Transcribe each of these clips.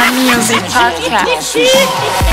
Music Podcast.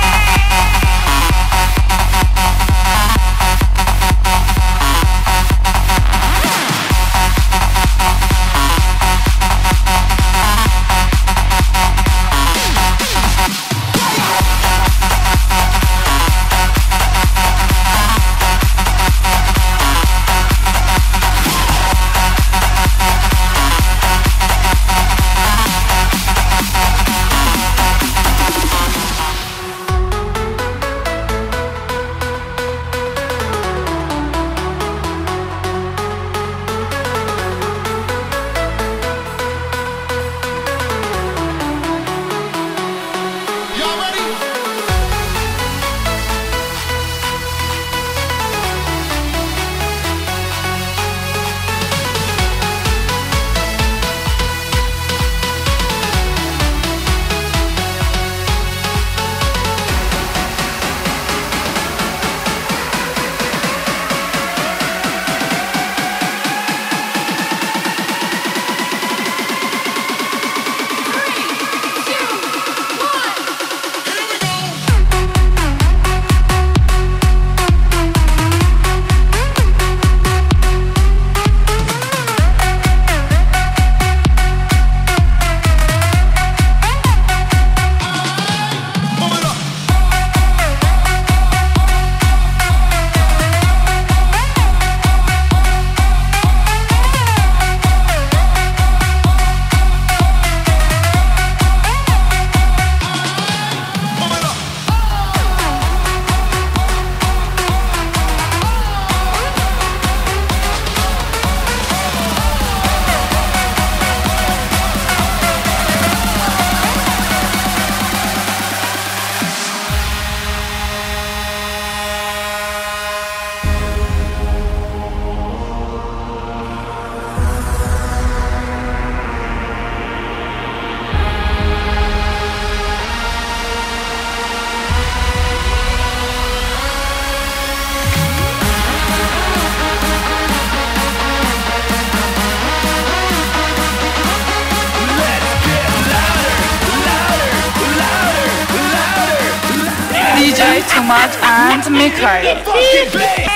DJ Tomat and Mikhail.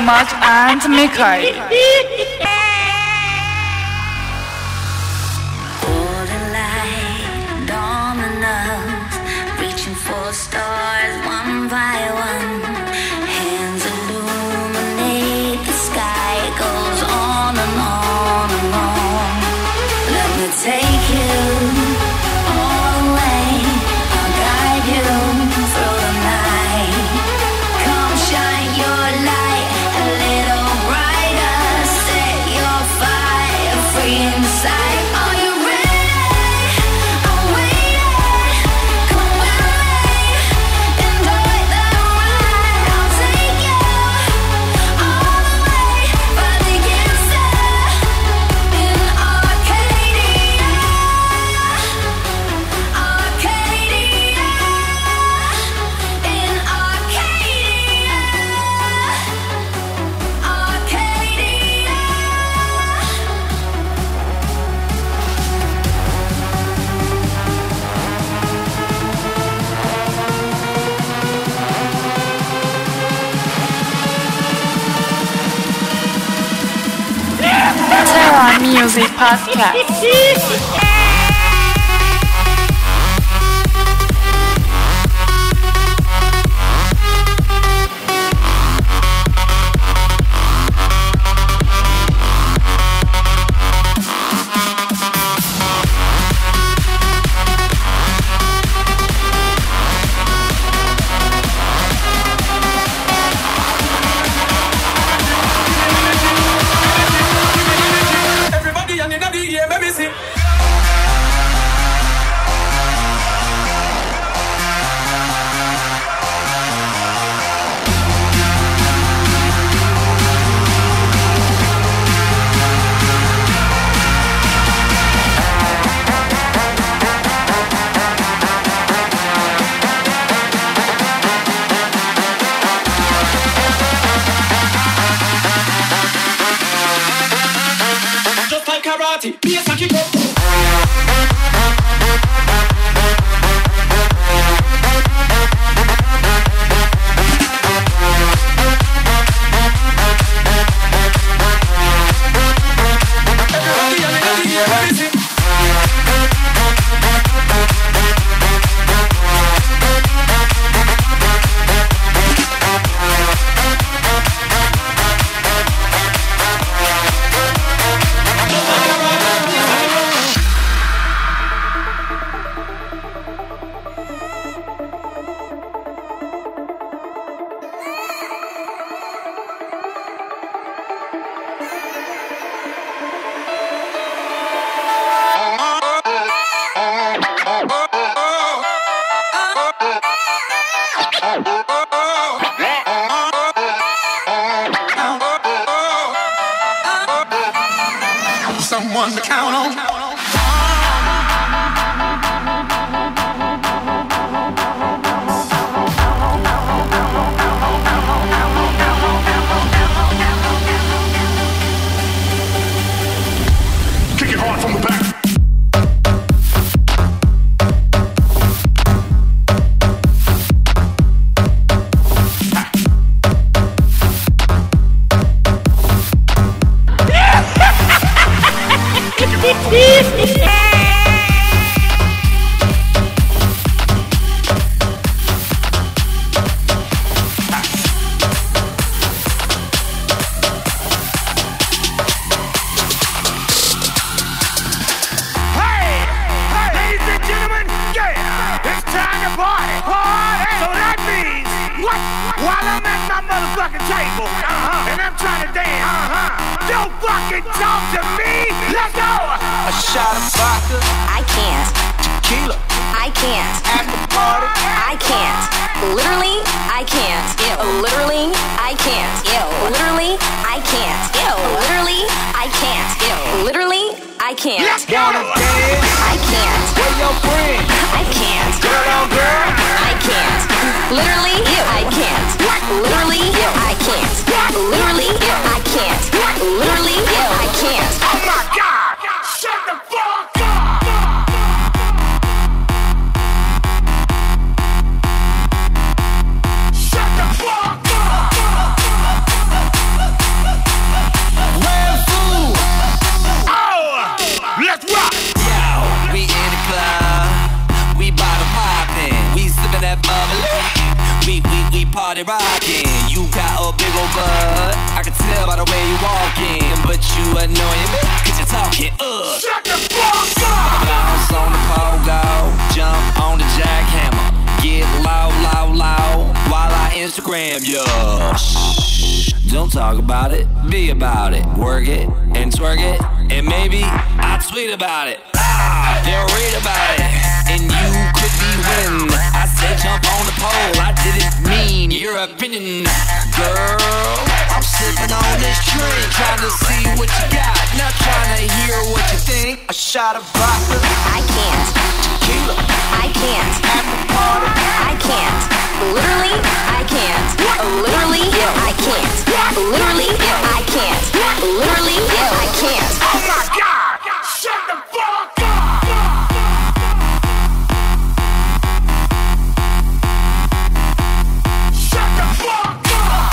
Tomac and Mikhail. Borderline dominoes, reaching for stars one by one. Hands illuminate the sky. It goes on and on and on. Let me take you all the way. I'll guide you through the night. Come shine your light a little brighter. Set your fire free inside. Are you ready? I'm waiting. Come with me. Enjoy the ride. I'll take you all the way. By the inside in Arcadia. Arcadia. In Arcadia. Arcadia. Terra Music Podcast. Everybody and in the air, let me see. Just like karate, be a saki go. Everybody and in the air, let me see. Someone to count on. Kick it hard from the back. Table, and I'm trying to dance. Don't fucking talk to me. Let's go. A shot of vodka, I can't. tequila, I can't. at the party. I can't. Literally, I can't. Ew. Literally, I can't. Ew. Literally, I can't. Ew. Literally, I can't. Ew. Literally, I can't. Let's go. I can't. Where your friends? I can't. Girl on girl. I can't. Literally, I can't. Literally, I can't. Literally, I can't. Literally, I can't. Oh my God! Shut the fuck up! Shut the fuck up! party rocking. You got a big old butt, I can tell by the way you walking. But you annoying me, cause you're talking, Shut the fuck up! Bounce on the pogo, jump on the jackhammer. Get loud, loud, loud, while I Instagram you. Shh, don't talk about it, be about it. Work it, and twerk it, and maybe I'll tweet about it. They'll read about it, and you could be winning. I said jump on the pole, I didn't mean your opinion. Girl, I'm sipping on this drink, trying to see what you got, not trying to hear what you think. A shot of vodka, I can't. tequila, I can't. at the party. I can't. Literally, I can't. Literally, I can't. Literally, I can't. Literally, I can't. Oh my God! Shut the fuck up! Shut the fuck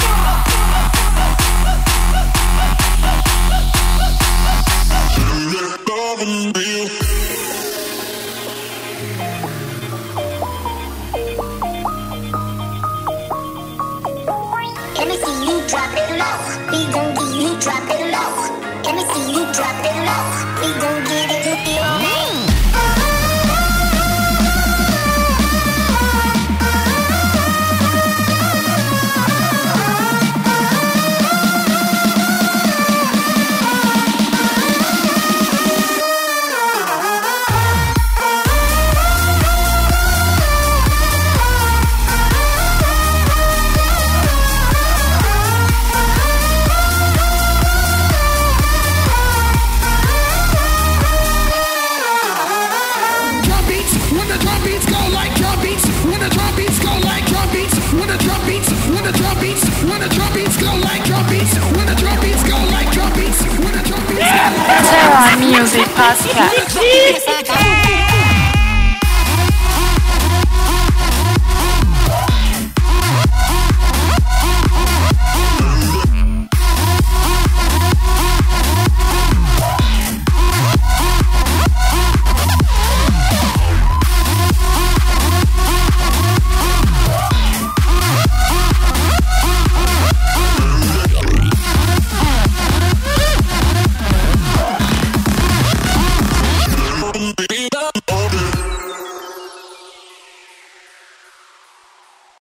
Let me see you drop it low. We gon' get you drop it low. Let me see you drop it low. We gon' get it to your name. Terra Music Podcast.